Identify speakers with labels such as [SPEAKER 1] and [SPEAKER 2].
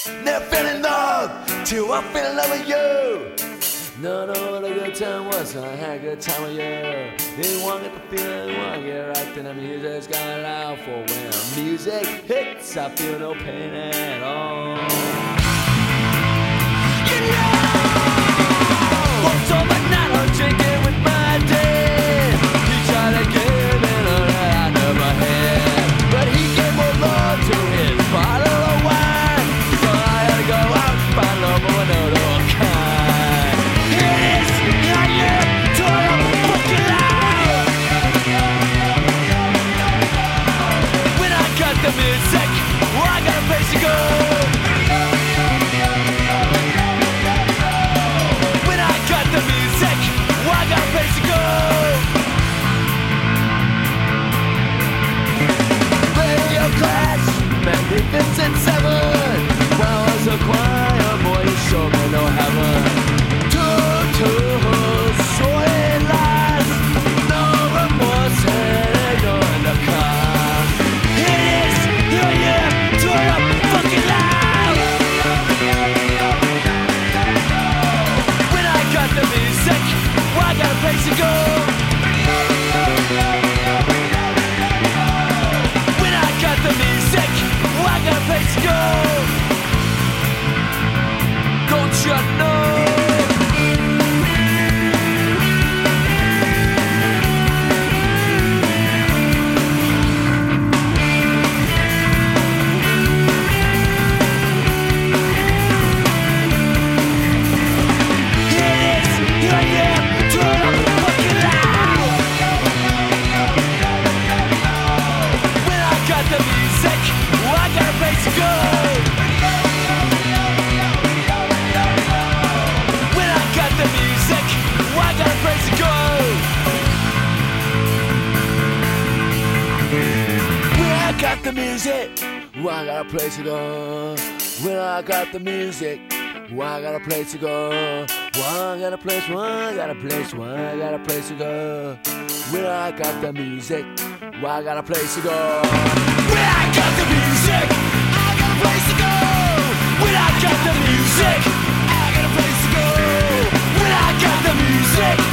[SPEAKER 1] Never fell in love till I fell in love with you. No, what a good time was, I had a good time with you. Didn't want to get the feeling, didn't want to get right, then the music's got loud for when music hits, I feel no pain at all. You know, once on my night, I'm drinking with my dad. He tried to give me a that I never had, but he gave more love to his bottle of wine. So I had to go out and find love of another kind. It is your year to a fucking life. When I got the music, well, I got a place to go. When I got the music, well, I got a place to go. Radio Clash, Magnificent Seven. While I was a choir boy, you showed me no heaven. So it lasts, no remorse, and you're in the car. It is your year to a fucking life. When I got the music, well, I got a place to go. When I got the music, well, I got a place to go. Don't you know? The music, well, I got a place to go. When I got the music, well, I got a place to go. Well, I got a place, well, I got a place, well, I got a place to go. When I got the music, well, I got a place to go. When I got the music, I got a place to go. When I got the music, I got a place to go. When I got the music.